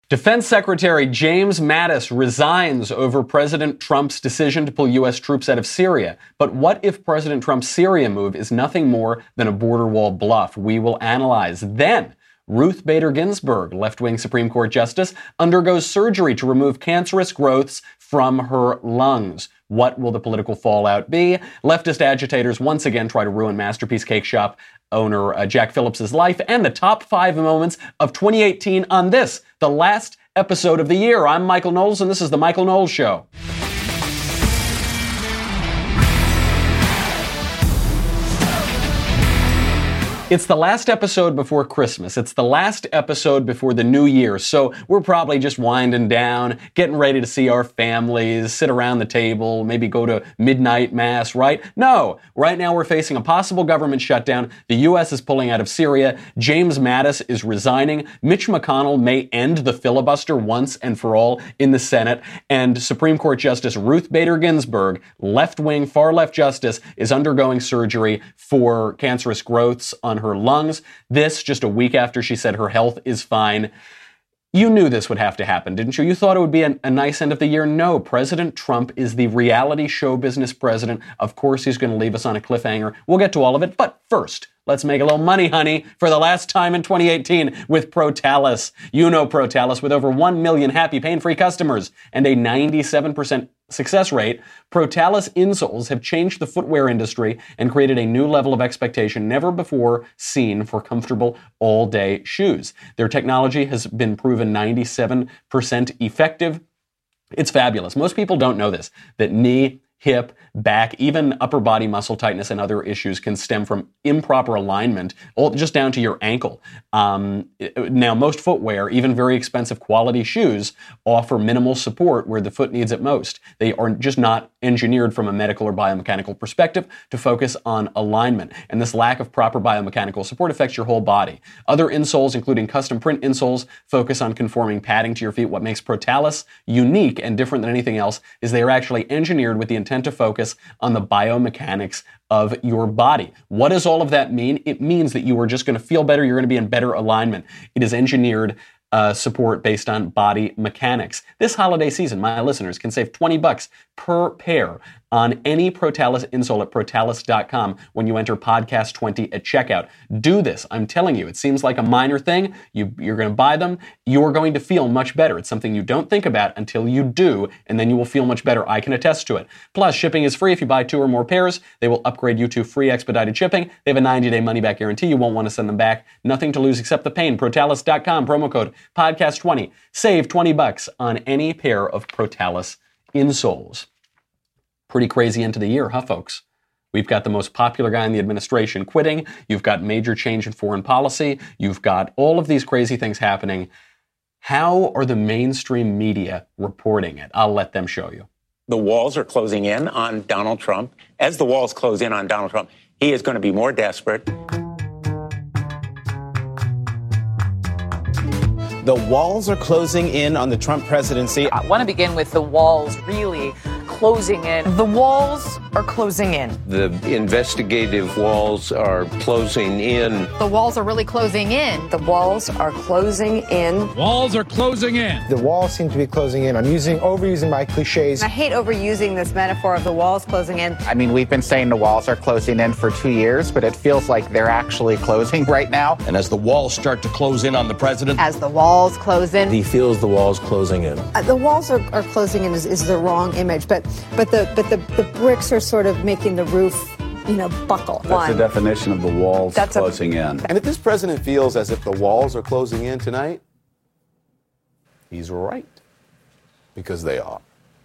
Defense Secretary James Mattis resigns over President Trump's decision to pull U.S. troops out of Syria. But what if President Trump's Syria move is nothing more than a border wall bluff? We will analyze. Then, Ruth Bader Ginsburg, left-wing Supreme Court justice, undergoes surgery to remove cancerous growths from her lungs. What will the political fallout be? Leftist agitators once again try to ruin Masterpiece Cake Shop owner Jack Phillips's life, and the top 5 moments of 2018 on this, the last episode of the year. I'm Michael Knowles, and this is The Michael Knowles Show. It's the last episode before Christmas. It's the last episode before the new year. So we're probably just winding down, getting ready to see our families, sit around the table, maybe go to midnight mass, right? No. Right now we're facing a possible government shutdown. The U.S. is pulling out of Syria. James Mattis is resigning. Mitch McConnell may end the filibuster once and for all in the Senate. And Supreme Court Justice Ruth Bader Ginsburg, left-wing, far-left justice, is undergoing surgery for cancerous growths on her lungs. This just a week after she said her health is fine. You knew this would have to happen, didn't you? You thought it would be a nice end of the year. No, President Trump is the reality show business president. Of course, he's going to leave us on a cliffhanger. We'll get to all of it. But first, let's make a little money, honey, for the last time in 2018 with Protalus. You know Protalus, with over 1 million happy pain-free customers and a 97% success rate. Protalus insoles have changed the footwear industry and created a new level of expectation never before seen for comfortable all-day shoes. Their technology has been proven 97% effective. It's fabulous. Most people don't know this, that knee, hip, back, even upper body muscle tightness and other issues can stem from improper alignment, just down to your ankle. Now, most footwear, even very expensive quality shoes, offer minimal support where the foot needs it most. They are just not engineered from a medical or biomechanical perspective to focus on alignment. And this lack of proper biomechanical support affects your whole body. Other insoles, including custom print insoles, focus on conforming padding to your feet. What makes Protalus unique and different than anything else is they are actually engineered with the intent to focus on the biomechanics of your body. What does all of that mean? It means that you are just going to feel better. You're going to be in better alignment. It is engineered support based on body mechanics. This holiday season, my listeners can save $20 per pair on any Protalus insole at Protalus.com when you enter podcast 20 at checkout. Do this. I'm telling you, it seems like a minor thing. You're going to buy them. You're going to feel much better. It's something you don't think about until you do, and then you will feel much better. I can attest to it. Plus, shipping is free if you buy 2 or more pairs. They will upgrade you to free expedited shipping. They have a 90-day money-back guarantee. You won't want to send them back. Nothing to lose except the pain. Protalus.com, promo code podcast 20. Save $20 on any pair of Protalus insoles. Pretty crazy end to the year, huh, folks? We've got the most popular guy in the administration quitting. You've got major change in foreign policy. You've got all of these crazy things happening. How are the mainstream media reporting it? I'll let them show you. The walls are closing in on Donald Trump. As the walls close in on Donald Trump, he is going to be more desperate. The walls are closing in on the Trump presidency. I want to begin with the walls really closing in. The walls are closing in. The investigative walls are closing in. The walls are really closing in. The walls are closing in. Walls are closing in. The walls seem to be closing in. I'm overusing my cliches. I hate overusing this metaphor of the walls closing in. I mean, we've been saying the walls are closing in for 2 years, but it feels like they're actually closing right now. And as the walls start to close in on the president. As the walls close in. He feels the walls closing in. The walls are closing in is the wrong image, but the bricks are sort of making the roof, buckle. That's the definition of the walls closing in. And if this president feels as if the walls are closing in tonight, he's right. Because they are.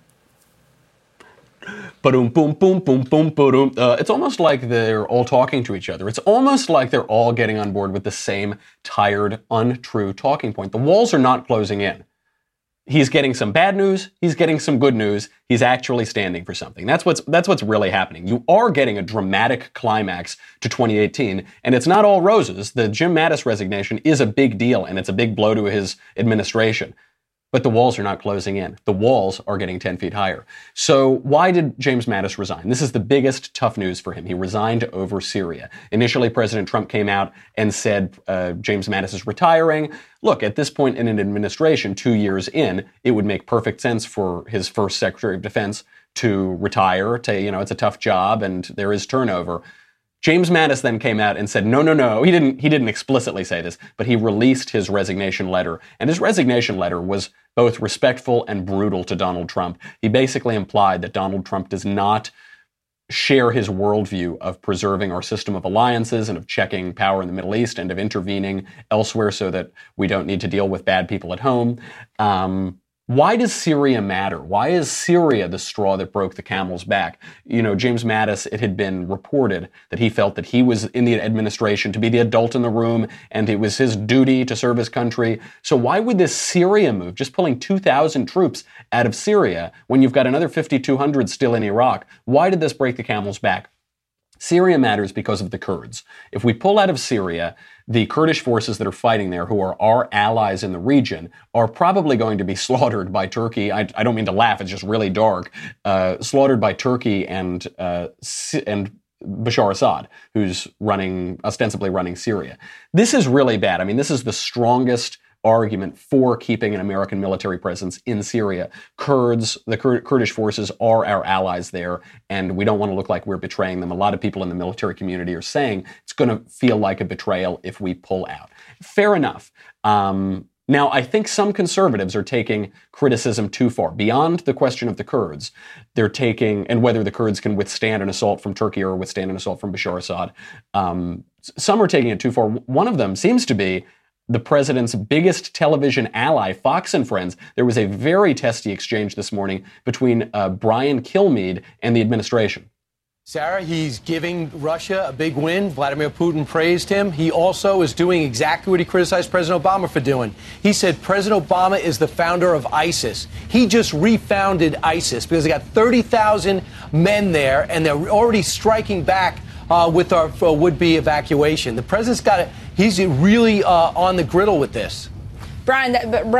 Boom, boom, boom, boom, boom, boom. It's almost like they're all talking to each other. It's almost like they're all getting on board with the same tired, untrue talking point. The walls are not closing in. He's getting some bad news. He's getting some good news. He's actually standing for something. That's what's really happening. You are getting a dramatic climax to 2018, and it's not all roses. The Jim Mattis resignation is a big deal, and it's a big blow to his administration. but the walls are not closing in. The walls are getting 10 feet higher. So why did James Mattis resign? This is the biggest tough news for him. He resigned over Syria. Initially, President Trump came out and said James Mattis is retiring. Look, at this point in an administration, 2 years in, it would make perfect sense for his first Secretary of Defense to retire. It's a tough job and there is turnover. James Mattis then came out and said, no. He didn't explicitly say this, but he released his resignation letter. And his resignation letter was both respectful and brutal to Donald Trump. He basically implied that Donald Trump does not share his worldview of preserving our system of alliances and of checking power in the Middle East and of intervening elsewhere so that we don't need to deal with bad people at home. Why does Syria matter? Why is Syria the straw that broke the camel's back? James Mattis, it had been reported that he felt that he was in the administration to be the adult in the room and it was his duty to serve his country. So why would this Syria move, just pulling 2,000 troops out of Syria when you've got another 5,200 still in Iraq? Why did this break the camel's back? Syria matters because of the Kurds. If we pull out of Syria, the Kurdish forces that are fighting there, who are our allies in the region, are probably going to be slaughtered by Turkey. I don't mean to laugh, it's just really dark. Slaughtered by Turkey and Bashar Assad, who's ostensibly running Syria. This is really bad. I mean, this is the strongest argument for keeping an American military presence in Syria. The Kurdish forces are our allies there, and we don't want to look like we're betraying them. A lot of people in the military community are saying it's going to feel like a betrayal if we pull out. Fair enough. Now, I think some conservatives are taking criticism too far. Beyond the question of the Kurds, they're taking, and whether the Kurds can withstand an assault from Turkey or withstand an assault from Bashar Assad, some are taking it too far. One of them seems to be the president's biggest television ally, Fox and Friends. There was a very testy exchange this morning between Brian Kilmeade and the administration. Sarah, he's giving Russia a big win. Vladimir Putin praised him. He also is doing exactly what he criticized President Obama for doing. He said President Obama is the founder of ISIS. He just refounded ISIS because they got 30,000 men there, and they're already striking back with our would-be evacuation. The president's got it. He's really on the griddle with this. Brian,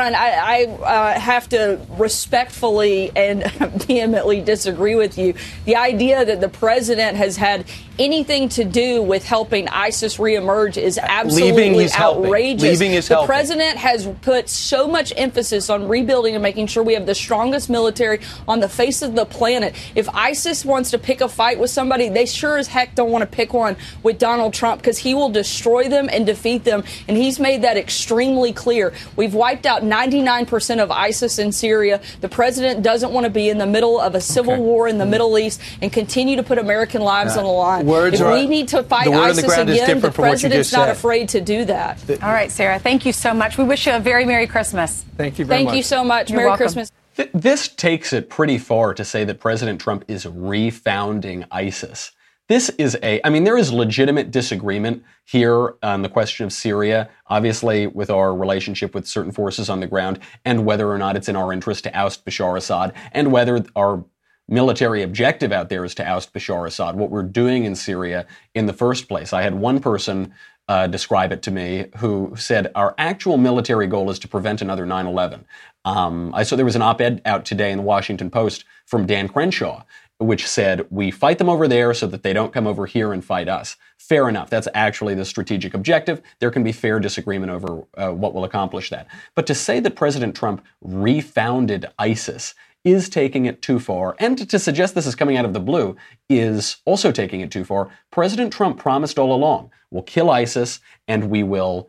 I have to respectfully and vehemently disagree with you. The idea that the president has had anything to do with helping ISIS reemerge is absolutely outrageous. The president has put so much emphasis on rebuilding and making sure we have the strongest military on the face of the planet. If ISIS wants to pick a fight with somebody, they sure as heck don't want to pick one with Donald Trump, because he will destroy them and defeat them. And he's made that extremely clear. We've wiped out 99% of ISIS in Syria. The president doesn't want to be in the middle of a civil war in the Middle East and continue to put American lives on the line. If we need to fight ISIS again, the president's not afraid to do that. All right, Sarah, thank you so much. We wish you a very Merry Christmas. Thank you very much. Thank you so much. You're Merry welcome. Christmas. This takes it pretty far to say that President Trump is refounding ISIS. There is legitimate disagreement here on the question of Syria, obviously with our relationship with certain forces on the ground, and whether or not it's in our interest to oust Bashar Assad, and whether our military objective out there is to oust Bashar Assad, what we're doing in Syria in the first place. I had one person describe it to me who said our actual military goal is to prevent another 9/11. I saw there was an op-ed out today in the Washington Post from Dan Crenshaw, which said, we fight them over there so that they don't come over here and fight us. Fair enough. That's actually the strategic objective. There can be fair disagreement over what will accomplish that. But to say that President Trump refounded ISIS is taking it too far, and to suggest this is coming out of the blue is also taking it too far. President Trump promised all along, we'll kill ISIS and we will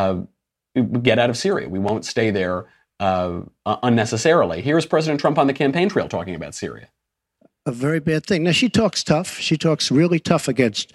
get out of Syria. We won't stay there unnecessarily. Here's President Trump on the campaign trail talking about Syria. A very bad thing. Now, she talks tough. She talks really tough against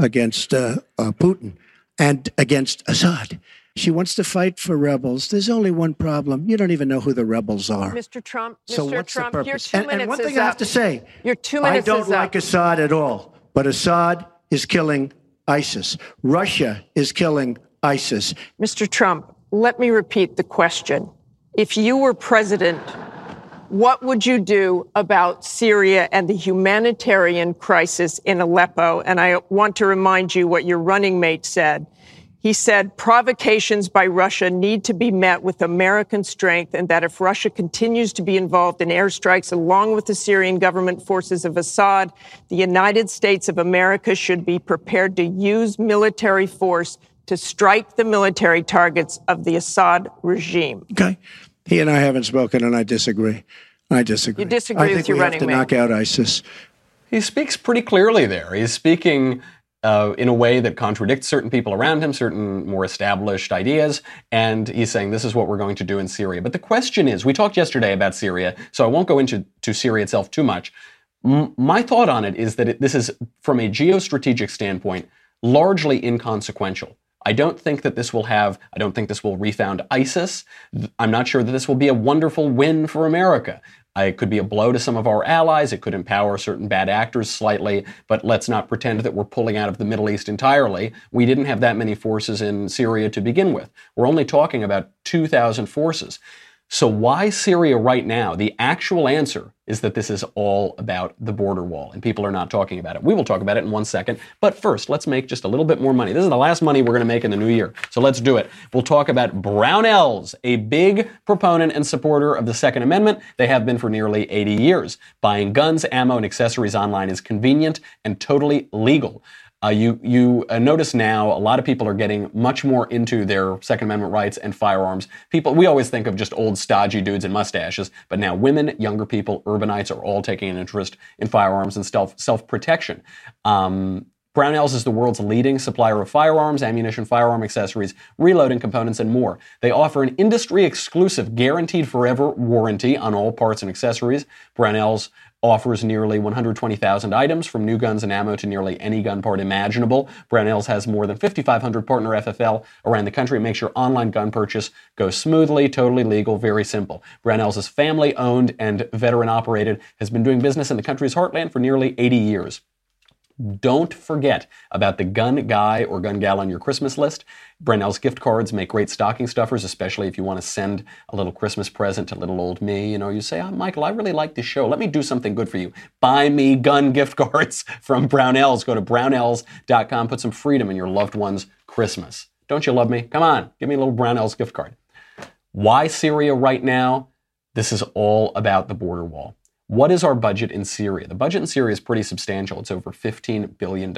Putin and against Assad. She wants to fight for rebels. There's only one problem. You don't even know who the rebels are. Mr. Trump, so Mr. what's Trump, the your purpose? 2 minutes and one thing is I have up. to say, Your 2 minutes I don't is like up. Assad at all, but Assad is killing ISIS. Russia is killing ISIS. Mr. Trump, let me repeat the question. If you were president, what would you do about Syria and the humanitarian crisis in Aleppo? And I want to remind you what your running mate said. He said provocations by Russia need to be met with American strength, and that if Russia continues to be involved in airstrikes along with the Syrian government forces of Assad, the United States of America should be prepared to use military force to strike the military targets of the Assad regime. Okay. He and I haven't spoken, and I disagree. You disagree with your running mate. I think we have to knock out ISIS. He speaks pretty clearly there. He's speaking in a way that contradicts certain people around him, certain more established ideas, and he's saying this is what we're going to do in Syria. But the question is, we talked yesterday about Syria, so I won't go into Syria itself too much. My thought on it is that this is, from a geostrategic standpoint, largely inconsequential. I don't think this will refound ISIS. I'm not sure that this will be a wonderful win for America. It could be a blow to some of our allies. It could empower certain bad actors slightly, but let's not pretend that we're pulling out of the Middle East entirely. We didn't have that many forces in Syria to begin with. We're only talking about 2,000 forces. So why Syria right now? The actual answer is that this is all about the border wall, and people are not talking about it. We will talk about it in 1 second, but first, let's make just a little bit more money. This is the last money we're going to make in the new year, so let's do it. We'll talk about Brownells, a big proponent and supporter of the Second Amendment. They have been for nearly 80 years. Buying guns, ammo, and accessories online is convenient and totally legal. You notice now a lot of people are getting much more into their Second Amendment rights and firearms. We always think of just old stodgy dudes and mustaches, but now women, younger people, urbanites are all taking an interest in firearms and self-protection. Brownells is the world's leading supplier of firearms, ammunition, firearm accessories, reloading components, and more. They offer an industry-exclusive guaranteed forever warranty on all parts and accessories. Brownells offers nearly 120,000 items, from new guns and ammo to nearly any gun part imaginable. Brownells has more than 5,500 partner FFL around the country. Make sure online gun purchase goes smoothly, totally legal, very simple. Brownells is family-owned and veteran-operated, has been doing business in the country's heartland for nearly 80 years. Don't forget about the gun guy or gun gal on your Christmas list. Brownells gift cards make great stocking stuffers, especially if you want to send a little Christmas present to little old me. You say, Michael, I really like this show. Let me do something good for you. Buy me gun gift cards from Brownells. Go to brownells.com. Put some freedom in your loved one's Christmas. Don't you love me? Come on, give me a little Brownells gift card. Why Syria right now? This is all about the border wall. What is our budget in Syria? The budget in Syria is pretty substantial. It's over $15 billion.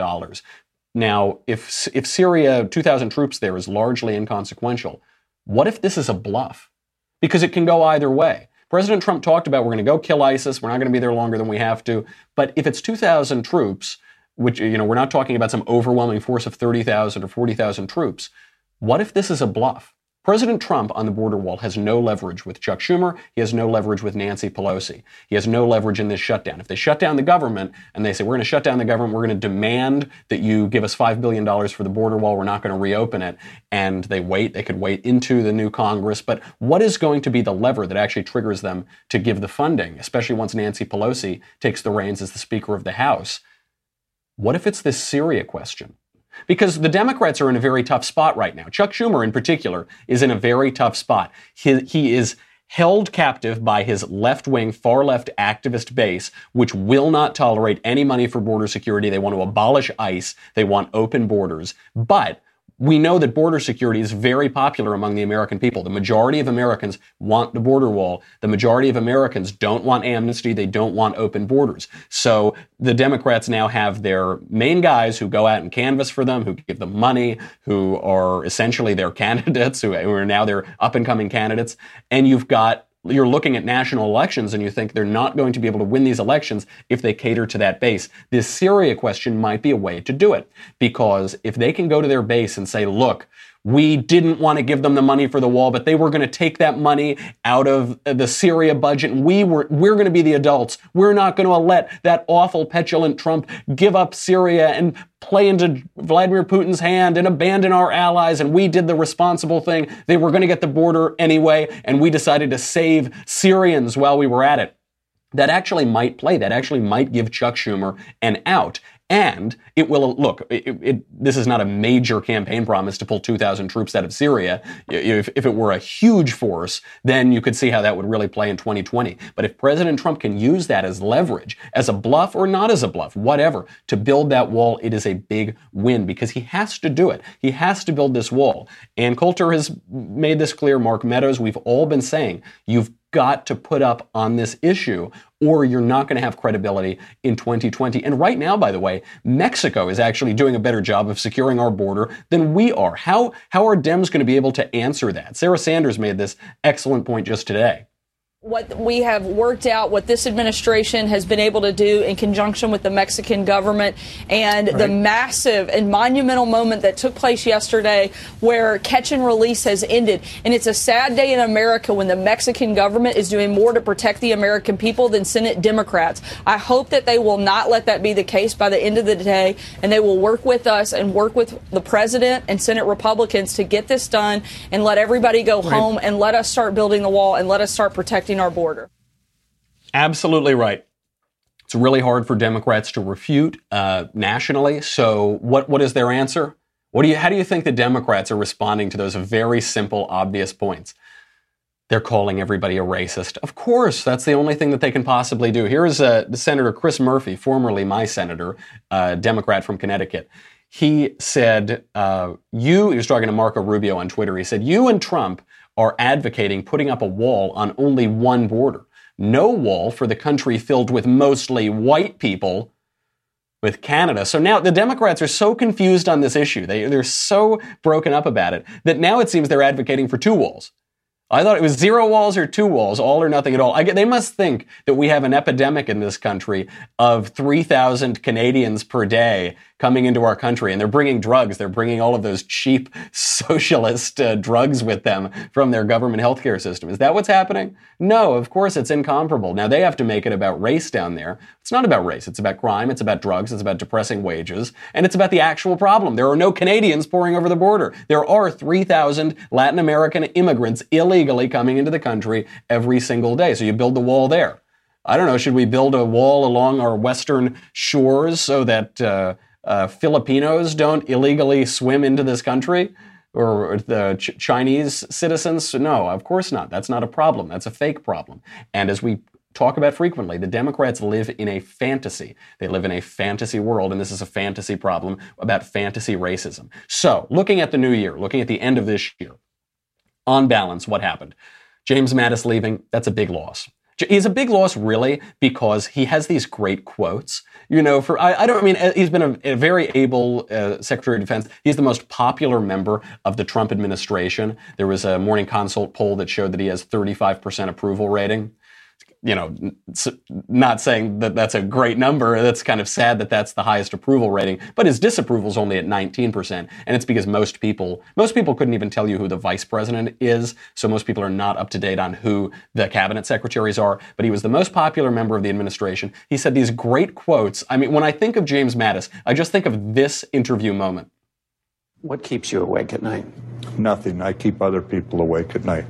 Now, if Syria, 2,000 troops there is largely inconsequential, what if this is a bluff? Because it can go either way. President Trump talked about we're going to go kill ISIS. We're not going to be there longer than we have to. But if it's 2,000 troops, which, we're not talking about some overwhelming force of 30,000 or 40,000 troops, what if this is a bluff? President Trump on the border wall has no leverage with Chuck Schumer. He has no leverage with Nancy Pelosi. He has no leverage in this shutdown. If they shut down the government and they say, we're going to shut down the government, we're going to demand that you give us $5 billion for the border wall, we're not going to reopen it, and they could wait into the new Congress. But what is going to be the lever that actually triggers them to give the funding, especially once Nancy Pelosi takes the reins as the Speaker of the House? What if it's this Syria question? Because the Democrats are in a very tough spot right now. Chuck Schumer, in particular, is in a very tough spot. He is held captive by his left-wing, far-left activist base, which will not tolerate any money for border security. They want to abolish ICE. They want open borders. But we know that border security is very popular among the American people. The majority of Americans want the border wall. The majority of Americans don't want amnesty. They don't want open borders. So the Democrats now have their main guys who go out and canvass for them, who give them money, who are essentially their candidates, who are now their up-and-coming candidates. And you're looking at national elections and you think they're not going to be able to win these elections if they cater to that base. This Syria question might be a way to do it, because if they can go to their base and say, look, we didn't want to give them the money for the wall, but they were going to take that money out of the Syria budget, and we're going to be the adults. We're not going to let that awful, petulant Trump give up Syria and play into Vladimir Putin's hand and abandon our allies, and we did the responsible thing. They were going to get the border anyway, and we decided to save Syrians while we were at it. That actually might play. That actually might give Chuck Schumer an out. And it will, look, this is not a major campaign promise to pull 2,000 troops out of Syria. If it were a huge force, then you could see how that would really play in 2020. But if President Trump can use that as leverage, as a bluff or not as a bluff, whatever, to build that wall, it is a big win because he has to do it. He has to build this wall. Ann Coulter has made this clear. Mark Meadows, we've all been saying, you've got to put up on this issue or you're not going to have credibility in 2020. And right now, by the way, Mexico is actually doing a better job of securing our border than we are. How are Dems going to be able to answer that? Sarah Sanders made this excellent point just today. What we have worked out, what this administration has been able to do in conjunction with the Mexican government and the massive and monumental moment that took place yesterday where catch and release has ended. And it's a sad day in America when the Mexican government is doing more to protect the American people than Senate Democrats. I hope that they will not let that be the case by the end of the day, and they will work with us and work with the president and Senate Republicans to get this done and let everybody go home and let us start building the wall and let us start protecting our border. Absolutely right. It's really hard for Democrats to refute nationally. So what is their answer? How do you think the Democrats are responding to those very simple, obvious points? They're calling everybody a racist. Of course, that's the only thing that they can possibly do. Here is Senator Chris Murphy, formerly my senator, Democrat from Connecticut. He said, he was talking to Marco Rubio on Twitter. He said, you and Trump are advocating putting up a wall on only one border. No wall for the country filled with mostly white people with Canada. So now the Democrats are so confused on this issue. They're so broken up about it that now it seems they're advocating for two walls. I thought it was 0 walls or 2 walls, all or nothing at all. They must think that we have an epidemic in this country of 3,000 Canadians per day coming into our country, and they're bringing drugs. They're bringing all of those cheap socialist drugs with them from their government healthcare system. Is that what's happening? No, of course it's incomparable. Now they have to make it about race down there. It's not about race. It's about crime. It's about drugs. It's about depressing wages. And it's about the actual problem. There are no Canadians pouring over the border. There are 3,000 Latin American immigrants illegally coming into the country every single day. So you build the wall there. I don't know. Should we build a wall along our western shores so that Filipinos don't illegally swim into this country? Or the Chinese citizens? No, of course not. That's not a problem. That's a fake problem. And as we talk about frequently, the Democrats live in a fantasy. They live in a fantasy world, and this is a fantasy problem about fantasy racism. So, looking at the new year, looking at the end of this year, on balance, what happened? James Mattis leaving, that's a big loss. He's a big loss, really, because he has these great quotes. You know, he's been a very able Secretary of Defense. He's the most popular member of the Trump administration. There was a Morning Consult poll that showed that he has 35% approval rating. You know, not saying that that's a great number. That's kind of sad that that's the highest approval rating. But his disapproval is only at 19%. And it's because most people couldn't even tell you who the vice president is. So most people are not up to date on who the cabinet secretaries are. But he was the most popular member of the administration. He said these great quotes. I mean, when I think of James Mattis, I just think of this interview moment. What keeps you awake at night? Nothing. I keep other people awake at night.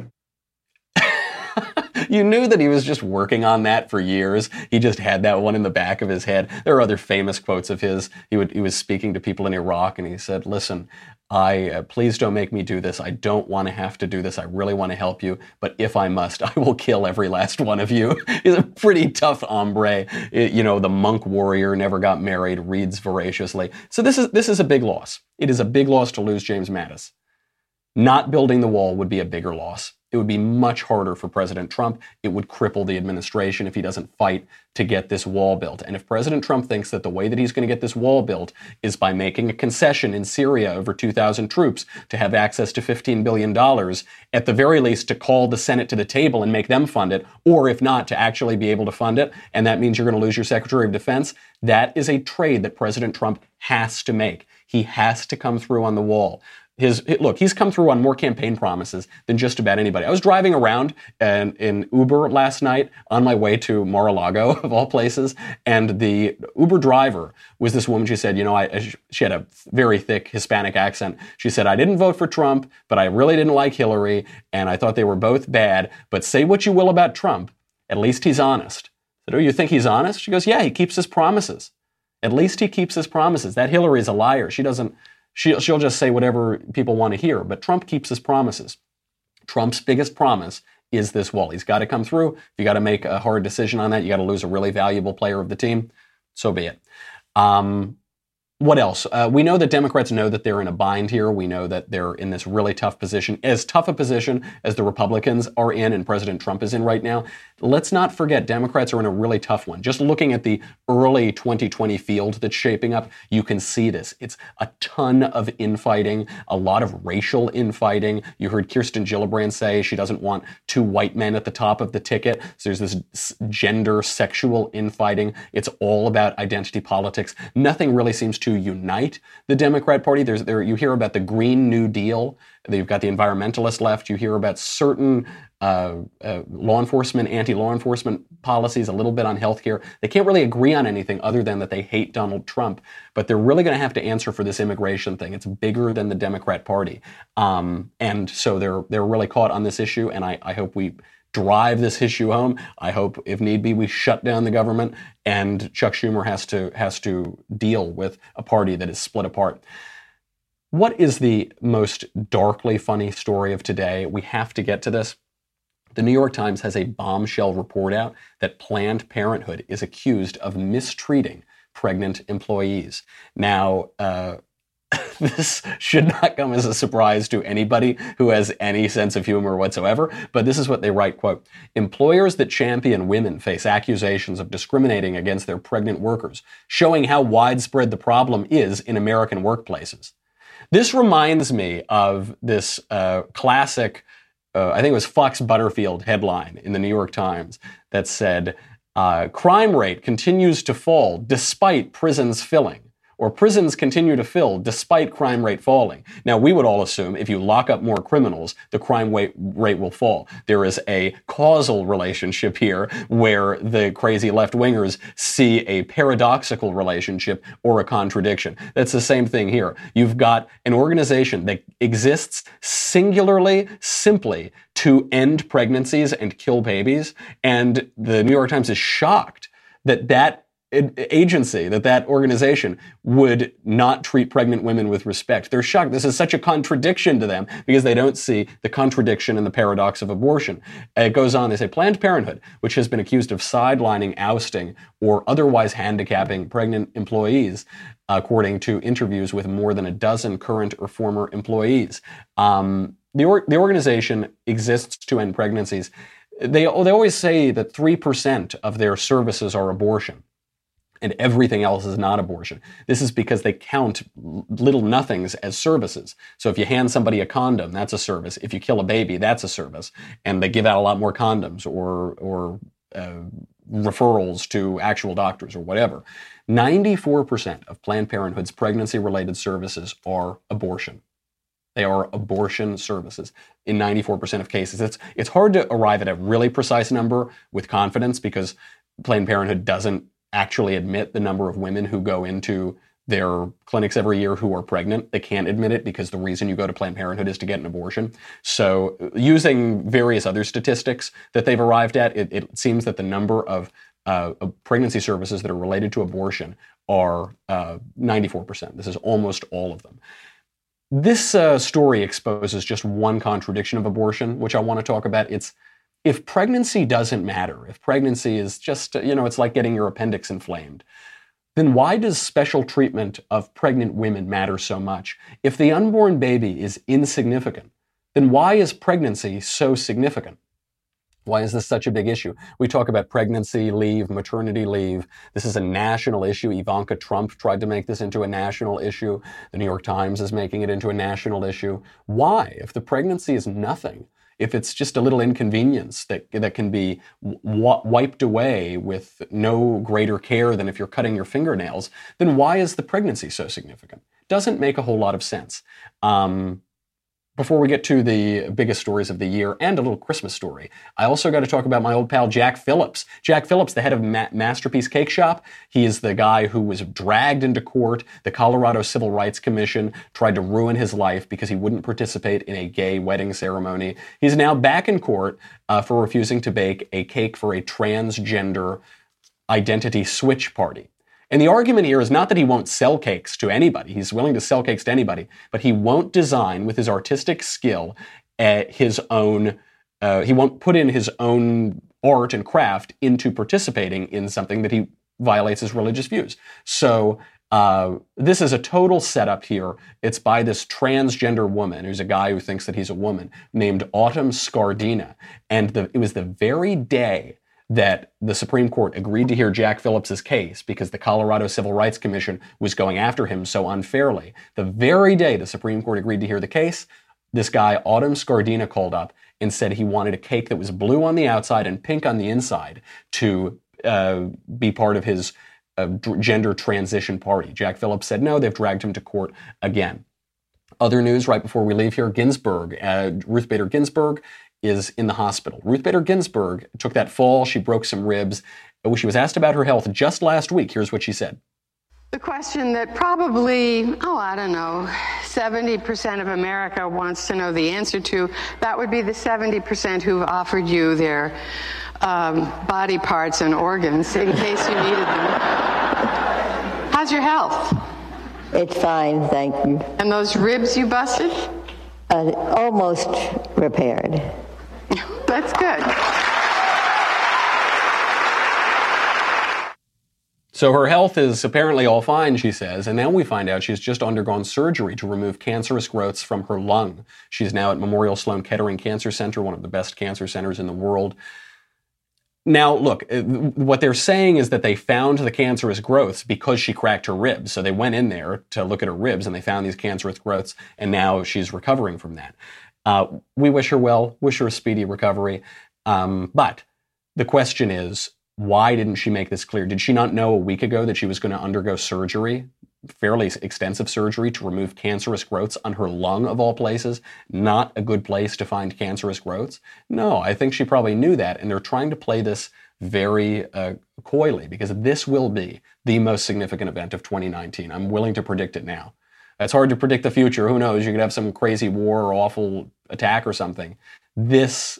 You knew that he was just working on that for years. He just had that one in the back of his head. There are other famous quotes of his. He was speaking to people in Iraq, and he said, listen, please don't make me do this. I don't want to have to do this. I really want to help you. But if I must, I will kill every last one of you. He's a pretty tough hombre. The monk warrior, never got married, reads voraciously. So this is a big loss. It is a big loss to lose James Mattis. Not building the wall would be a bigger loss. It would be much harder for President Trump. It would cripple the administration if he doesn't fight to get this wall built. And if President Trump thinks that the way that he's going to get this wall built is by making a concession in Syria over 2,000 troops to have access to $15 billion, at the very least to call the Senate to the table and make them fund it, or if not, to actually be able to fund it, and that means you're going to lose your Secretary of Defense, that is a trade that President Trump has to make. He has to come through on the wall. He's come through on more campaign promises than just about anybody. I was driving around in Uber last night on my way to Mar-a-Lago, of all places, and the Uber driver was this woman. She said, she had a very thick Hispanic accent. She said, I didn't vote for Trump, but I really didn't like Hillary, and I thought they were both bad. But say what you will about Trump, at least he's honest. I said, oh, you think he's honest? She goes, yeah, he keeps his promises. At least he keeps his promises. That Hillary's a liar. She'll just say whatever people want to hear. But Trump keeps his promises. Trump's biggest promise is this wall. He's got to come through. If you got to make a hard decision on that, you got to lose a really valuable player of the team. So be it. What else? We know that Democrats know that they're in a bind here. We know that they're in this really tough position, as tough a position as the Republicans are in and President Trump is in right now. Let's not forget, Democrats are in a really tough one. Just looking at the early 2020 field that's shaping up, you can see this. It's a ton of infighting, a lot of racial infighting. You heard Kirsten Gillibrand say she doesn't want two white men at the top of the ticket. So there's this gender, sexual infighting. It's all about identity politics. Nothing really seems to unite the Democrat Party. You hear about the Green New Deal. You've got the environmentalist left. You hear about certain law enforcement, anti-law enforcement policies, a little bit on healthcare. They can't really agree on anything other than that they hate Donald Trump. But they're really going to have to answer for this immigration thing. It's bigger than the Democrat Party. And so they're really caught on this issue. And I hope we drive this issue home. I hope, if need be, we shut down the government and Chuck Schumer has to deal with a party that is split apart. What is the most darkly funny story of today? We have to get to this. The New York Times has a bombshell report out that Planned Parenthood is accused of mistreating pregnant employees. Now, this should not come as a surprise to anybody who has any sense of humor whatsoever, but this is what they write, quote, "Employers that champion women face accusations of discriminating against their pregnant workers, showing how widespread the problem is in American workplaces." This reminds me of this classic, I think it was Fox Butterfield headline in the New York Times that said, crime rate continues to fall despite prisons filling. Or prisons continue to fill despite crime rate falling. Now, we would all assume if you lock up more criminals, the crime rate will fall. There is a causal relationship here where the crazy left-wingers see a paradoxical relationship or a contradiction. That's the same thing here. You've got an organization that exists singularly, simply to end pregnancies and kill babies, and the New York Times is shocked that agency, that organization would not treat pregnant women with respect. They're shocked. This is such a contradiction to them because they don't see the contradiction and the paradox of abortion. It goes on, they say, Planned Parenthood, which has been accused of sidelining, ousting, or otherwise handicapping pregnant employees, according to interviews with more than a dozen current or former employees. The organization exists to end pregnancies. They always say that 3% of their services are abortion, and everything else is not abortion. This is because they count little nothings as services. So if you hand somebody a condom, that's a service. If you kill a baby, that's a service. And they give out a lot more condoms or referrals to actual doctors or whatever. 94% of Planned Parenthood's pregnancy-related services are abortion. They are abortion services in 94% of cases. It's hard to arrive at a really precise number with confidence because Planned Parenthood doesn't actually admit the number of women who go into their clinics every year who are pregnant. They can't admit it because the reason you go to Planned Parenthood is to get an abortion. So using various other statistics that they've arrived at, it seems that the number of pregnancy services that are related to abortion are 94%. This is almost all of them. This story exposes just one contradiction of abortion, which I want to talk about. If pregnancy doesn't matter, if pregnancy is just, it's like getting your appendix inflamed, then why does special treatment of pregnant women matter so much? If the unborn baby is insignificant, then why is pregnancy so significant? Why is this such a big issue? We talk about pregnancy leave, maternity leave. This is a national issue. Ivanka Trump tried to make this into a national issue. The New York Times is making it into a national issue. Why? If the pregnancy is nothing, if it's just a little inconvenience that can be wiped away with no greater care than if you're cutting your fingernails, then why is the pregnancy so significant? Doesn't make a whole lot of sense. Before we get to the biggest stories of the year and a little Christmas story, I also got to talk about my old pal Jack Phillips. Jack Phillips, the head of Masterpiece Cake Shop, he is the guy who was dragged into court. The Colorado Civil Rights Commission tried to ruin his life because he wouldn't participate in a gay wedding ceremony. He's now back in court for refusing to bake a cake for a transgender identity switch party. And the argument here is not that he won't sell cakes to anybody. He's willing to sell cakes to anybody, but he won't design with his artistic skill his own, he won't put in his own art and craft into participating in something that he violates his religious views. So this is a total setup here. It's by this transgender woman, who's a guy who thinks that he's a woman, named Autumn Scardina. And it was the very day that the Supreme Court agreed to hear Jack Phillips's case because the Colorado Civil Rights Commission was going after him so unfairly. The very day the Supreme Court agreed to hear the case, this guy, Autumn Scardina, called up and said he wanted a cake that was blue on the outside and pink on the inside to be part of his gender transition party. Jack Phillips said no. They've dragged him to court again. Other news right before we leave here, Ginsburg, Ruth Bader Ginsburg, is in the hospital. Ruth Bader Ginsburg took that fall. She broke some ribs. She was asked about her health just last week. Here's what she said. The question that probably, 70% of America wants to know the answer to, that would be the 70% who've offered you their body parts and organs in case you needed them. How's your health? It's fine, thank you. And those ribs you busted? Almost repaired. That's good. So her health is apparently all fine, she says, and now we find out she's just undergone surgery to remove cancerous growths from her lung. She's now at Memorial Sloan Kettering Cancer Center, one of the best cancer centers in the world. Now, look, what they're saying is that they found the cancerous growths because she cracked her ribs. So they went in there to look at her ribs and they found these cancerous growths, and now she's recovering from that. We wish her well, wish her a speedy recovery. But the question is, why didn't she make this clear? Did she not know a week ago that she was going to undergo surgery, fairly extensive surgery, to remove cancerous growths on her lung, of all places? Not a good place to find cancerous growths? No, I think she probably knew that, and they're trying to play this very coyly, because this will be the most significant event of 2019. I'm willing to predict it now. It's hard to predict the future. Who knows? You could have some crazy war or awful attack or something. This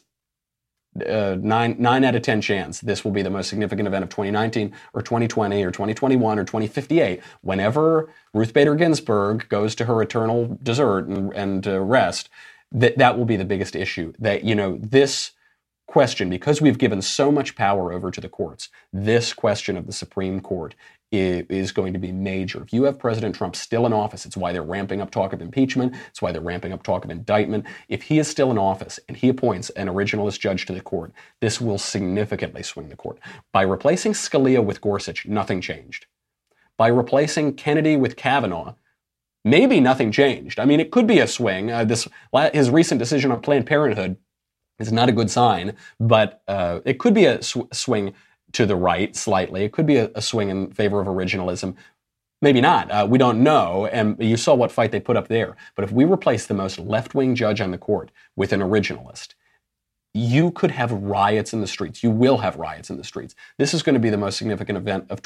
9 out of 10 chance this will be the most significant event of 2019 or 2020 or 2021 or 2058. Whenever Ruth Bader Ginsburg goes to her eternal desert and rest, that will be the biggest issue. That, this question, because we've given so much power over to the courts, this question of the Supreme Court is going to be major. If you have President Trump still in office, it's why they're ramping up talk of impeachment. It's why they're ramping up talk of indictment. If he is still in office and he appoints an originalist judge to the court, this will significantly swing the court. By replacing Scalia with Gorsuch, nothing changed. By replacing Kennedy with Kavanaugh, maybe nothing changed. I mean, it could be a swing. His recent decision on Planned Parenthood is not a good sign, but it could be a swing to the right slightly. It could be a swing in favor of originalism. Maybe not. We don't know. And you saw what fight they put up there. But if we replace the most left-wing judge on the court with an originalist, you could have riots in the streets. You will have riots in the streets. This is going to be the most significant event of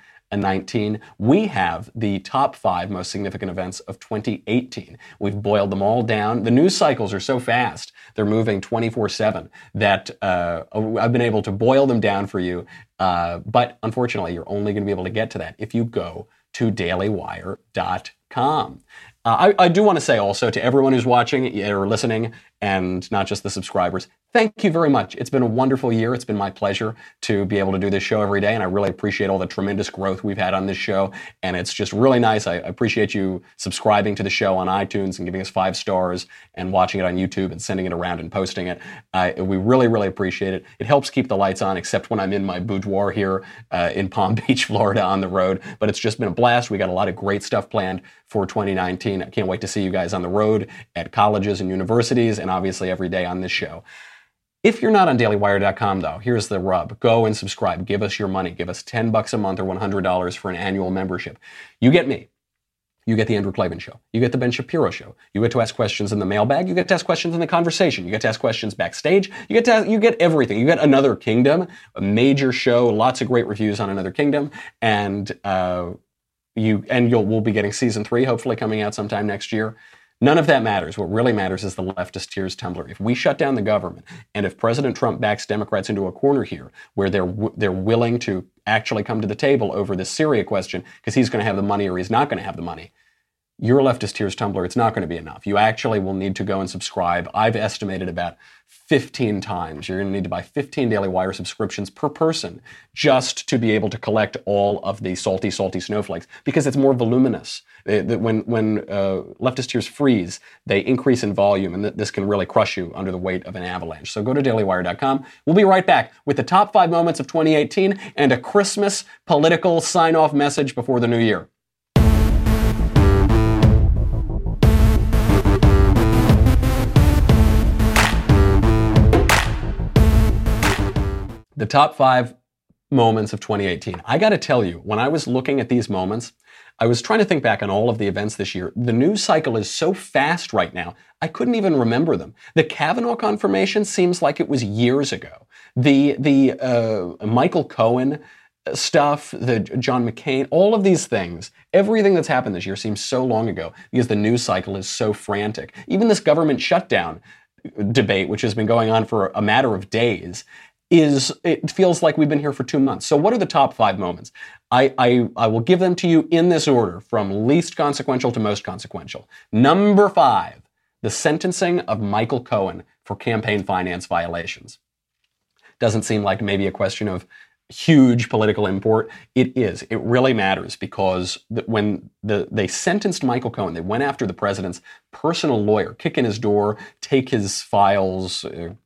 2019. We have the top 5 most significant events of 2018. We've boiled them all down. The news cycles are so fast. They're moving 24/7 that I've been able to boil them down for you. But unfortunately, you're only going to be able to get to that if you go to dailywire.com. I do want to say also to everyone who's watching or listening, and not just the subscribers, thank you very much. It's been a wonderful year. It's been my pleasure to be able to do this show every day, and I really appreciate all the tremendous growth we've had on this show, and it's just really nice. I appreciate you subscribing to the show on iTunes and giving us 5 stars and watching it on YouTube and sending it around and posting it. We really, really appreciate it. It helps keep the lights on, except when I'm in my boudoir here in Palm Beach, Florida on the road, but it's just been a blast. We got a lot of great stuff planned for 2019. I can't wait to see you guys on the road at colleges and universities, and obviously every day on this show. If you're not on dailywire.com, though, here's the rub. Go and subscribe. Give us your money. Give us $10 a month or $100 for an annual membership. You get me. You get the Andrew Klavan Show. You get the Ben Shapiro Show. You get to ask questions in the mailbag. You get to ask questions in the conversation. You get to ask questions backstage. You get everything. You get Another Kingdom, a major show, lots of great reviews on Another Kingdom, and we'll be getting season 3 hopefully coming out sometime next year. None of that matters. What really matters is the leftist tears tumbler. If we shut down the government, and if President Trump backs Democrats into a corner here, where they're willing to actually come to the table over this Syria question, because he's going to have the money or he's not going to have the money, your leftist tears tumbler, it's not going to be enough. You actually will need to go and subscribe. I've estimated about 15 times. You're going to need to buy 15 Daily Wire subscriptions per person just to be able to collect all of the salty snowflakes, because it's more voluminous. When leftist tears freeze, they increase in volume, and this can really crush you under the weight of an avalanche. So go to dailywire.com. We'll be right back with the top 5 moments of 2018 and a Christmas political sign-off message before the new year. The top 5 moments of 2018. I got to tell you, when I was looking at these moments, I was trying to think back on all of the events this year. The news cycle is so fast right now, I couldn't even remember them. The Kavanaugh confirmation seems like it was years ago. The Michael Cohen stuff, the John McCain, all of these things, everything that's happened this year seems so long ago because the news cycle is so frantic. Even this government shutdown debate, which has been going on for a matter of days, it feels like we've been here for 2 months. So what are the top 5 moments? I will give them to you in this order, from least consequential to most consequential. Number 5, the sentencing of Michael Cohen for campaign finance violations. Doesn't seem like maybe a question of huge political import. It is. It really matters, because when they sentenced Michael Cohen, they went after the president's personal lawyer, kick in his door, take his files,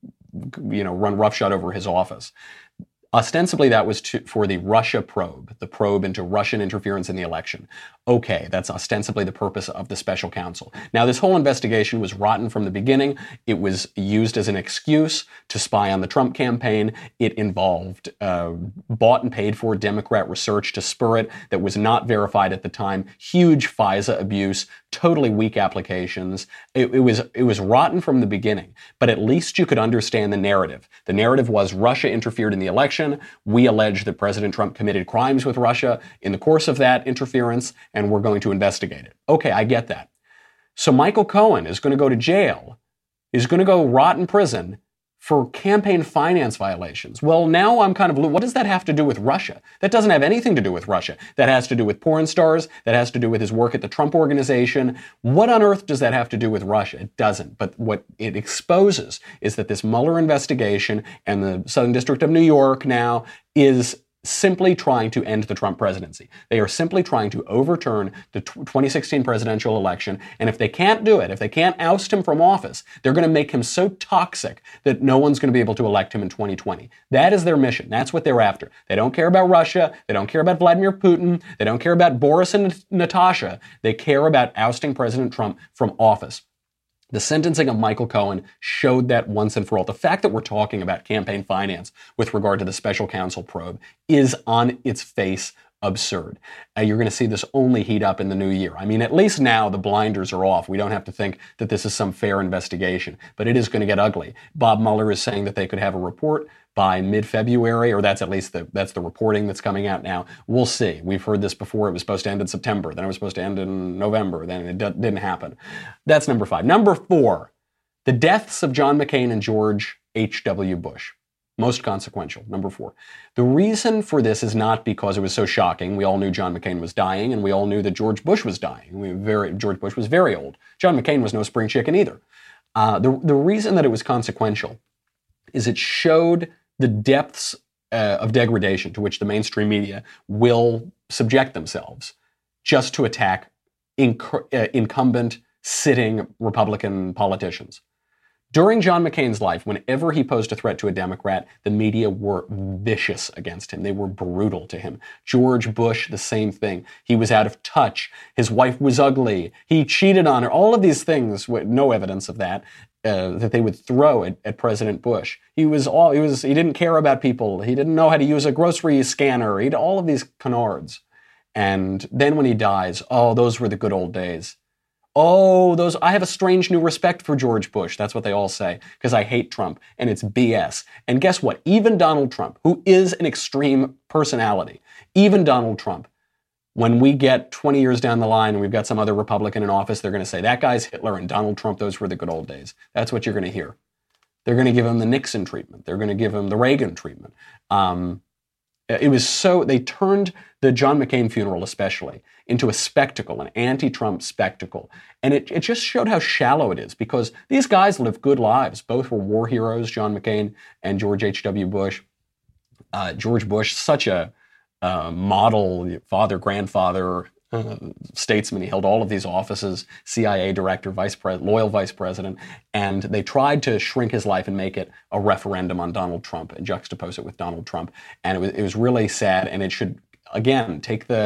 run roughshod over his office. Ostensibly, that was for the Russia probe, the probe into Russian interference in the election. Okay, that's ostensibly the purpose of the special counsel. Now, this whole investigation was rotten from the beginning. It was used as an excuse to spy on the Trump campaign. It involved bought and paid for Democrat research to spur it that was not verified at the time. Huge FISA abuse, totally weak applications. It was rotten from the beginning, but at least you could understand the narrative. The narrative was Russia interfered in the election. We allege that President Trump committed crimes with Russia in the course of that interference, and we're going to investigate it. Okay, I get that. So Michael Cohen is going to go to jail. He's going to go rot in prison for campaign finance violations. Well, now I'm kind of, what does that have to do with Russia? That doesn't have anything to do with Russia. That has to do with porn stars. That has to do with his work at the Trump Organization. What on earth does that have to do with Russia? It doesn't. But what it exposes is that this Mueller investigation and the Southern District of New York now is simply trying to end the Trump presidency. They are simply trying to overturn the 2016 presidential election. And if they can't do it, if they can't oust him from office, they're going to make him so toxic that no one's going to be able to elect him in 2020. That is their mission. That's what they're after. They don't care about Russia. They don't care about Vladimir Putin. They don't care about Boris and Natasha. They care about ousting President Trump from office. The sentencing of Michael Cohen showed that once and for all. The fact that we're talking about campaign finance with regard to the special counsel probe is on its face absurd. You're going to see this only heat up in the new year. I mean, at least now the blinders are off. We don't have to think that this is some fair investigation, but it is going to get ugly. Bob Mueller is saying that they could have a report by mid-February, or that's at least that's the reporting that's coming out now. We'll see. We've heard this before. It was supposed to end in September. Then it was supposed to end in November. Then it didn't happen. That's number 5. Number 4, the deaths of John McCain and George H.W. Bush. Most consequential, number 4. The reason for this is not because it was so shocking. We all knew John McCain was dying, and we all knew that George Bush was dying. George Bush was very old. John McCain was no spring chicken either. The reason that it was consequential is it showed the depths of degradation to which the mainstream media will subject themselves just to attack incumbent, sitting Republican politicians. During John McCain's life, whenever he posed a threat to a Democrat, the media were vicious against him. They were brutal to him. George Bush, the same thing. He was out of touch. His wife was ugly. He cheated on her. All of these things, no evidence of that, that they would throw at President Bush. He didn't care about people. He didn't know how to use a grocery scanner. He had all of these canards. And then when he dies, those were the good old days. I have a strange new respect for George Bush. That's what they all say, because I hate Trump, and it's BS. And guess what? Even Donald Trump, who is an extreme personality, even Donald Trump When we get 20 years down the line and we've got some other Republican in office, they're going to say, that guy's Hitler and Donald Trump, those were the good old days. That's what you're going to hear. They're going to give him the Nixon treatment. They're going to give him the Reagan treatment. They turned the John McCain funeral especially into a spectacle, an anti-Trump spectacle. And it just showed how shallow it is, because these guys lived good lives. Both were war heroes, John McCain and George H.W. Bush. George Bush, such a model father, grandfather, statesman. He held all of these offices, CIA director, loyal vice president, and they tried to shrink his life and make it a referendum on Donald Trump and juxtapose it with Donald Trump. And it was really sad, and it should, again,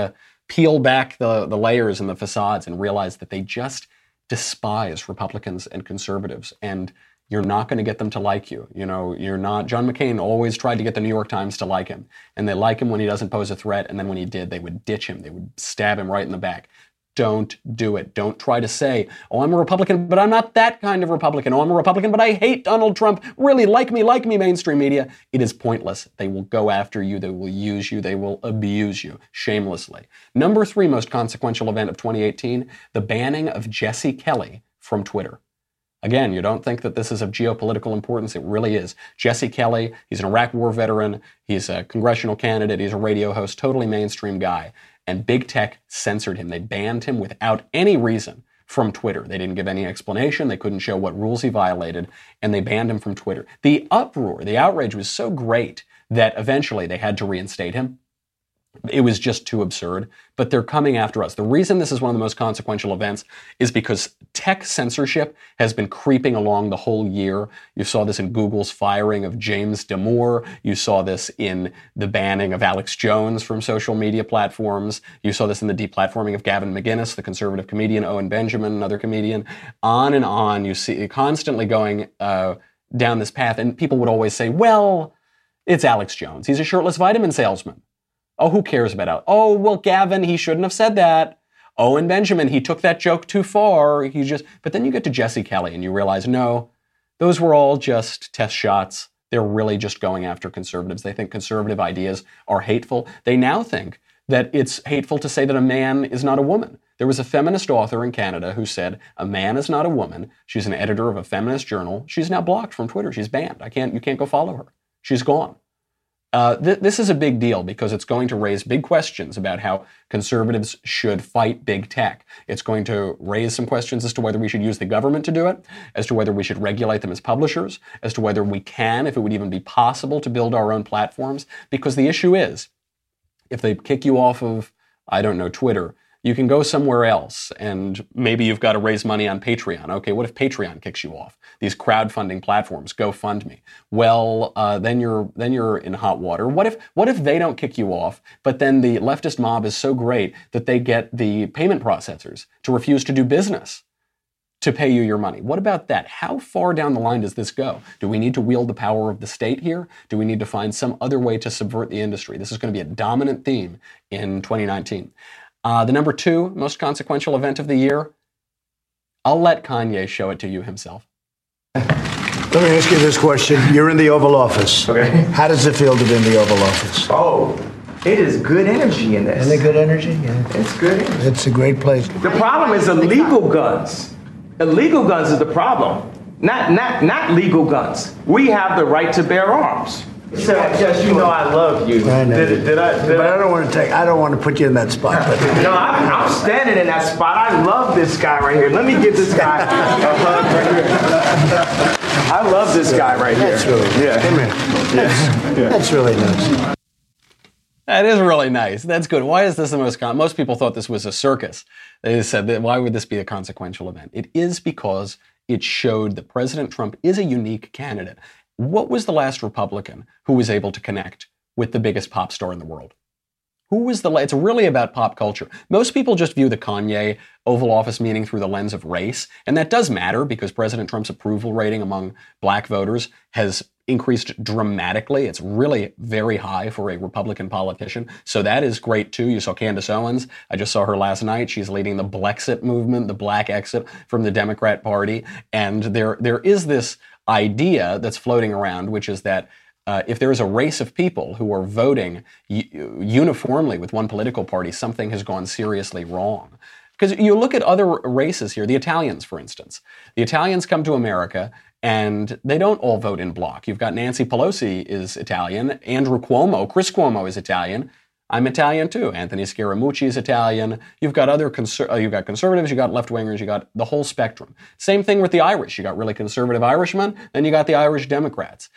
peel back the layers and the facades and realize that they just despise Republicans and conservatives, and you're not going to get them to like you. John McCain always tried to get the New York Times to like him, and they like him when he doesn't pose a threat, and then when he did, they would ditch him. They would stab him right in the back. Don't do it. Don't try to say, oh, I'm a Republican, but I'm not that kind of Republican. Oh, I'm a Republican, but I hate Donald Trump. Really, like me, mainstream media. It is pointless. They will go after you. They will use you. They will abuse you shamelessly. Number 3 most consequential event of 2018, the banning of Jesse Kelly from Twitter. Again, you don't think that this is of geopolitical importance. It really is. Jesse Kelly, he's an Iraq War veteran. He's a congressional candidate. He's a radio host, totally mainstream guy. And big tech censored him. They banned him without any reason from Twitter. They didn't give any explanation. They couldn't show what rules he violated, and they banned him from Twitter. The uproar, the outrage was so great that eventually they had to reinstate him. It was just too absurd, but they're coming after us. The reason this is one of the most consequential events is because tech censorship has been creeping along the whole year. You saw this in Google's firing of James Damore. You saw this in the banning of Alex Jones from social media platforms. You saw this in the deplatforming of Gavin McInnes, the conservative comedian, Owen Benjamin, another comedian. On and on, you see it constantly going down this path. And people would always say, well, it's Alex Jones. He's a shirtless vitamin salesman. Oh, who cares about it? Oh, well, Gavin, he shouldn't have said that. Owen Benjamin, he took that joke too far. But then you get to Jesse Kelly and you realize, no, those were all just test shots. They're really just going after conservatives. They think conservative ideas are hateful. They now think that it's hateful to say that a man is not a woman. There was a feminist author in Canada who said, a man is not a woman. She's an editor of a feminist journal. She's now blocked from Twitter. She's banned. You can't go follow her. She's gone. This is a big deal because it's going to raise big questions about how conservatives should fight big tech. It's going to raise some questions as to whether we should use the government to do it, as to whether we should regulate them as publishers, as to whether we can, if it would even be possible, to build our own platforms. Because the issue is, if they kick you off of, Twitter, you can go somewhere else, and maybe you've got to raise money on Patreon. Okay, what if Patreon kicks you off? These crowdfunding platforms, GoFundMe. Well, then you're in hot water. What if they don't kick you off, but then the leftist mob is so great that they get the payment processors to refuse to do business to pay you your money? What about that? How far down the line does this go? Do we need to wield the power of the state here? Do we need to find some other way to subvert the industry? This is going to be a dominant theme in 2019. The number 2 most consequential event of the year, I'll let Kanye show it to you himself. Let me ask you this question. You're in the Oval Office. Okay. How does it feel to be in the Oval Office? Oh, it is good energy in this. Isn't it good energy? Yeah. It's good energy. It's a great place. The problem is illegal guns. Illegal guns is the problem, not legal guns. We have the right to bear arms. So, yes, you know I love you. I know. But I don't want to put you in that spot. But. No, I'm standing in that spot. I love this guy right here. Let me give this guy a hug right here. I love this guy right here. That's really nice. Come here. That's really nice. That is really nice. That's good. Why is this the most people thought this was a circus. They said, why would this be a consequential event? It is because it showed that President Trump is a unique candidate. What was the last Republican who was able to connect with the biggest pop star in the world? It's really about pop culture. Most people just view the Kanye Oval Office meeting through the lens of race, and that does matter because President Trump's approval rating among black voters has increased dramatically. It's really very high for a Republican politician, so that is great too. You saw Candace Owens. I just saw her last night. She's leading the Blexit movement, the black exit from the Democrat Party, and there is this idea that's floating around, which is that if there is a race of people who are voting uniformly with one political party, something has gone seriously wrong. Because you look at other races here, the Italians, for instance. The Italians come to America and they don't all vote in bloc. You've got Nancy Pelosi is Italian, Andrew Cuomo, Chris Cuomo is Italian. I'm Italian too. Anthony Scaramucci is Italian. You've got other you've got conservatives, you've got left-wingers, you got the whole spectrum. Same thing with the Irish. You got really conservative Irishmen, then you got the Irish Democrats.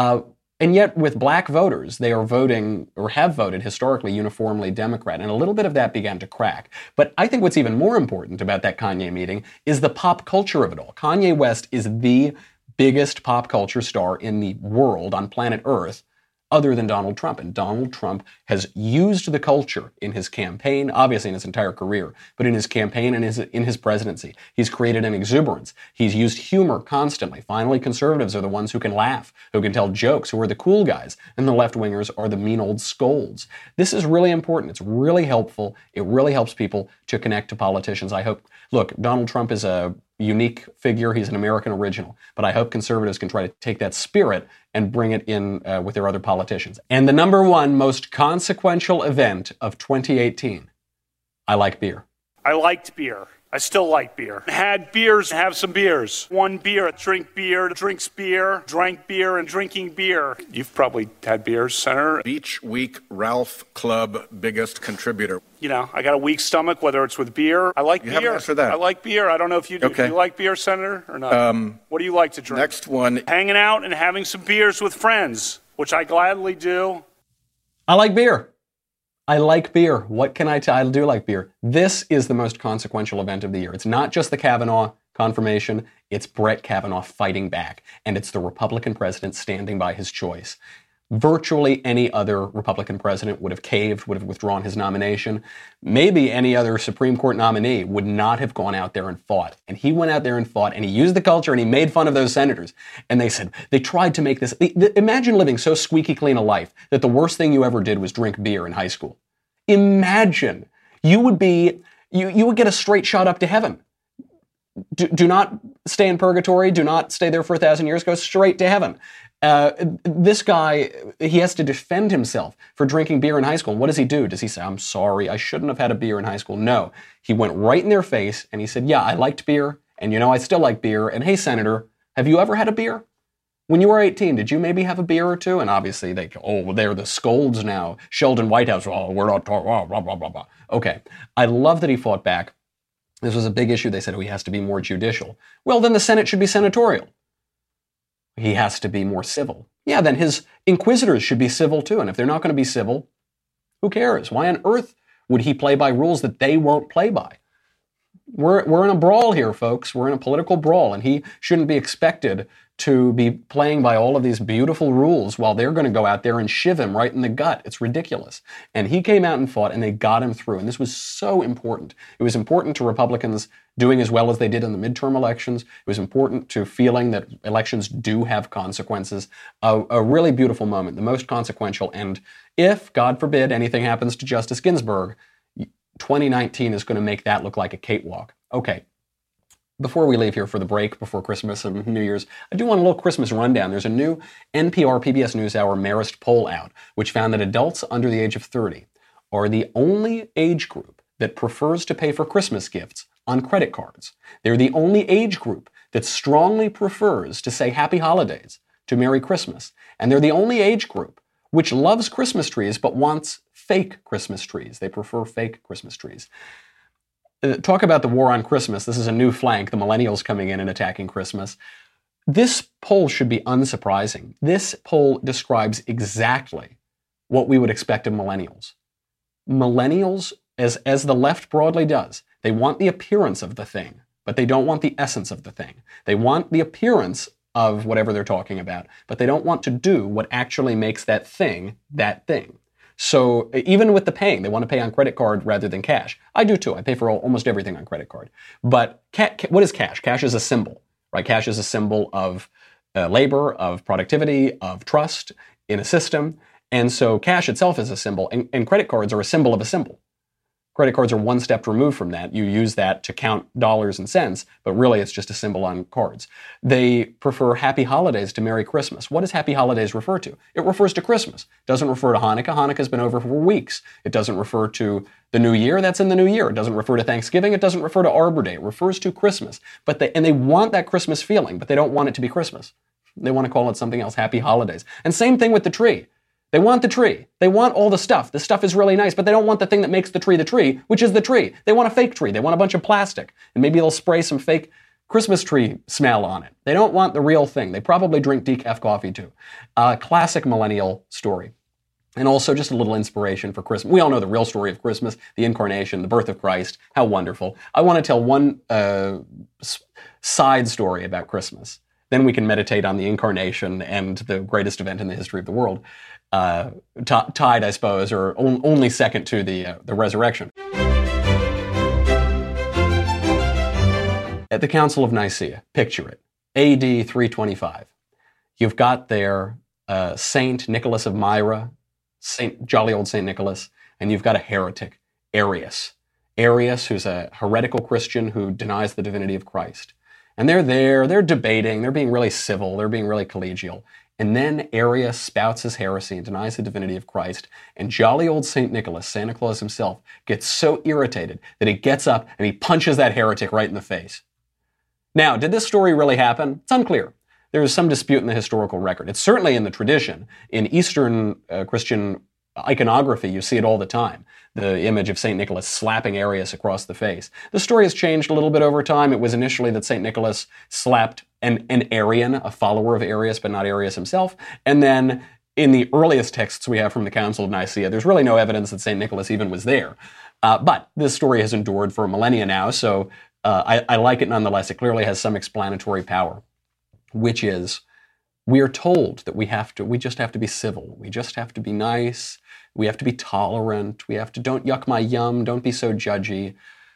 And yet with black voters, they are voting or have voted historically uniformly Democrat. And a little bit of that began to crack. But I think what's even more important about that Kanye meeting is the pop culture of it all. Kanye West is the biggest pop culture star in the world on planet Earth, other than Donald Trump. And Donald Trump has used the culture in his campaign, obviously in his entire career, but in his campaign and in his presidency. He's created an exuberance. He's used humor constantly. Finally, conservatives are the ones who can laugh, who can tell jokes, who are the cool guys, and the left-wingers are the mean old scolds. This is really important. It's really helpful. It really helps people to connect to politicians. I hope, look, Donald Trump is a unique figure. He's an American original. But I hope conservatives can try to take that spirit and bring it in with their other politicians. And the number one most consequential event of 2018, I like beer. I liked beer. I still like beer. Had beers, have some beers. One beer, drink beer, drinks beer, drank beer, and drinking beer. You've probably had beers, Senator. Beach Week Ralph Club biggest contributor. You know, I got a weak stomach, whether it's with beer. I like beer. You haven't answered that. I like beer. I don't know if you do. Okay. Do you like beer, Senator, or not? What do you like to drink? Next one. Hanging out and having some beers with friends, which I gladly do. I like beer. I like beer. What can I tell? I do like beer. This is the most consequential event of the year. It's not just the Kavanaugh confirmation. It's Brett Kavanaugh fighting back. And it's the Republican president standing by his choice. Virtually any other Republican president would have caved, would have withdrawn his nomination. Maybe any other Supreme Court nominee would not have gone out there and fought. And he went out there and fought, and he used the culture, and he made fun of those senators. And they said, they tried to make this, imagine living so squeaky clean a life that the worst thing you ever did was drink beer in high school. Imagine. You would get a straight shot up to heaven. Do not stay in purgatory. Do not stay there for 1,000 years. Go straight to heaven. This guy, he has to defend himself for drinking beer in high school. And what does he do? Does he say, I'm sorry, I shouldn't have had a beer in high school? No. He went right in their face and he said, yeah, I liked beer. And I still like beer. And hey, Senator, have you ever had a beer? When you were 18, did you maybe have a beer or two? And obviously they're the scolds now. Sheldon Whitehouse, we're not talking, blah, blah, blah, blah. Okay. I love that he fought back. This was a big issue. They said, he has to be more judicial. Well, then the Senate should be senatorial. He has to be more civil. Yeah, then his inquisitors should be civil too. And if they're not going to be civil, who cares? Why on earth would he play by rules that they won't play by? We're in a brawl here, folks. We're in a political brawl, and he shouldn't be expected to be playing by all of these beautiful rules while they're going to go out there and shiv him right in the gut. It's ridiculous. And he came out and fought, and they got him through. And this was so important. It was important to Republicans doing as well as they did in the midterm elections. It was important to feeling that elections do have consequences. A really beautiful moment, the most consequential. And if, God forbid, anything happens to Justice Ginsburg, 2019 is going to make that look like a cakewalk. Okay. Before we leave here for the break, before Christmas and New Year's, I do want a little Christmas rundown. There's a new NPR PBS NewsHour Marist poll out, which found that adults under the age of 30 are the only age group that prefers to pay for Christmas gifts on credit cards. They're the only age group that strongly prefers to say Happy Holidays to Merry Christmas. And they're the only age group which loves Christmas trees but wants fake Christmas trees. They prefer fake Christmas trees. Talk about the war on Christmas. This is a new flank, the millennials coming in and attacking Christmas. This poll should be unsurprising. This poll describes exactly what we would expect of millennials. Millennials, as the left broadly does, they want the appearance of the thing, but they don't want the essence of the thing. They want the appearance of whatever they're talking about, but they don't want to do what actually makes that thing that thing. So even with the paying, they want to pay on credit card rather than cash. I do too. I pay for almost everything on credit card. But what is cash? Cash is a symbol, right? Cash is a symbol of labor, of productivity, of trust in a system. And so cash itself is a symbol, and credit cards are a symbol of a symbol. Credit cards are one step removed from that. You use that to count dollars and cents, but really it's just a symbol on cards. They prefer Happy Holidays to Merry Christmas. What does Happy Holidays refer to? It refers to Christmas. It doesn't refer to Hanukkah. Hanukkah's been over for weeks. It doesn't refer to the New Year. That's in the New Year. It doesn't refer to Thanksgiving. It doesn't refer to Arbor Day. It refers to Christmas. And they want that Christmas feeling, but they don't want it to be Christmas. They want to call it something else, Happy Holidays. And same thing with the tree. They want the tree. They want all the stuff. The stuff is really nice, but they don't want the thing that makes the tree, which is the tree. They want a fake tree. They want a bunch of plastic. And maybe they'll spray some fake Christmas tree smell on it. They don't want the real thing. They probably drink decaf coffee too. Classic millennial story. And also just a little inspiration for Christmas. We all know the real story of Christmas, the incarnation, the birth of Christ. How wonderful. I want to tell one side story about Christmas. Then we can meditate on the incarnation and the greatest event in the history of the world. Tied, I suppose, or only second to the resurrection. At the Council of Nicaea, picture it, AD 325. You've got there Saint Nicholas of Myra, jolly old Saint Nicholas, and you've got a heretic, Arius. Arius, who's a heretical Christian who denies the divinity of Christ. And they're there, they're debating, they're being really civil, they're being really collegial. And then Arius spouts his heresy and denies the divinity of Christ. And jolly old St. Nicholas, Santa Claus himself, gets so irritated that he gets up and he punches that heretic right in the face. Now, did this story really happen? It's unclear. There is some dispute in the historical record. It's certainly in the tradition. In Eastern Christian iconography, you see it all the time. The image of St. Nicholas slapping Arius across the face. The story has changed a little bit over time. It was initially that St. Nicholas slapped an Arian, a follower of Arius, but not Arius himself. And then in the earliest texts we have from the Council of Nicaea, there's really no evidence that St. Nicholas even was there. But this story has endured for millennia now, so I like it nonetheless. It clearly has some explanatory power, which is we are told that we just have to be civil. We just have to be nice. We have to be tolerant. We have to, don't yuck my yum. Don't be so judgy.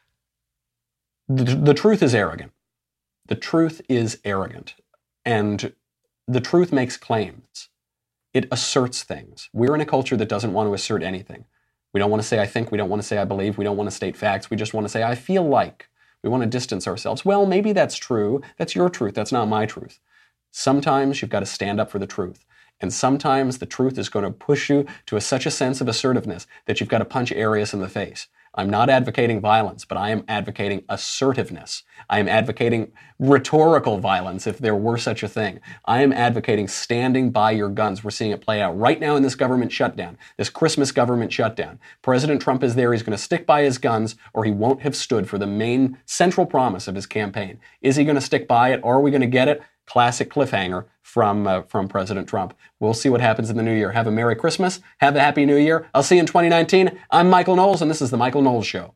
The truth is arrogant. The truth is arrogant. And the truth makes claims. It asserts things. We're in a culture that doesn't want to assert anything. We don't want to say I think. We don't want to say I believe. We don't want to state facts. We just want to say I feel like. We want to distance ourselves. Well, maybe that's true. That's your truth. That's not my truth. Sometimes you've got to stand up for the truth. And sometimes the truth is going to push you to such a sense of assertiveness that you've got to punch Arius in the face. I'm not advocating violence, but I am advocating assertiveness. I am advocating rhetorical violence, if there were such a thing. I am advocating standing by your guns. We're seeing it play out right now in this government shutdown, this Christmas government shutdown. President Trump is there. He's going to stick by his guns, or he won't have stood for the main central promise of his campaign. Is he going to stick by it? Are we going to get it? Classic cliffhanger from President Trump. We'll see what happens in the new year. Have a Merry Christmas. Have a Happy New Year. I'll see you in 2019. I'm Michael Knowles, and this is The Michael Knowles Show.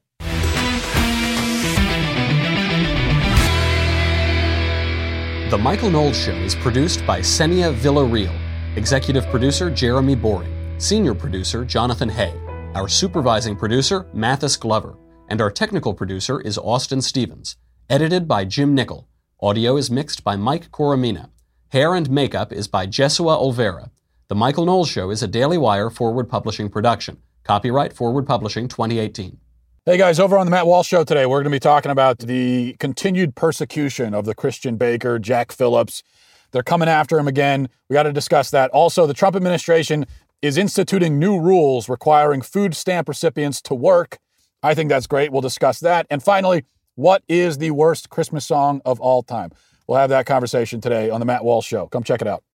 The Michael Knowles Show is produced by Senia Villarreal. Executive producer, Jeremy Boring. Senior producer, Jonathan Hay. Our supervising producer, Mathis Glover. And our technical producer is Austin Stevens. Edited by Jim Nickel. Audio is mixed by Mike Coromina. Hair and makeup is by Jesua Olvera. The Michael Knowles Show is a Daily Wire Forward Publishing production. Copyright Forward Publishing 2018. Hey guys, over on the Matt Walsh Show today, we're going to be talking about the continued persecution of the Christian baker, Jack Phillips. They're coming after him again. We got to discuss that. Also, the Trump administration is instituting new rules requiring food stamp recipients to work. I think that's great. We'll discuss that. And finally, what is the worst Christmas song of all time? We'll have that conversation today on the Matt Walsh Show. Come check it out.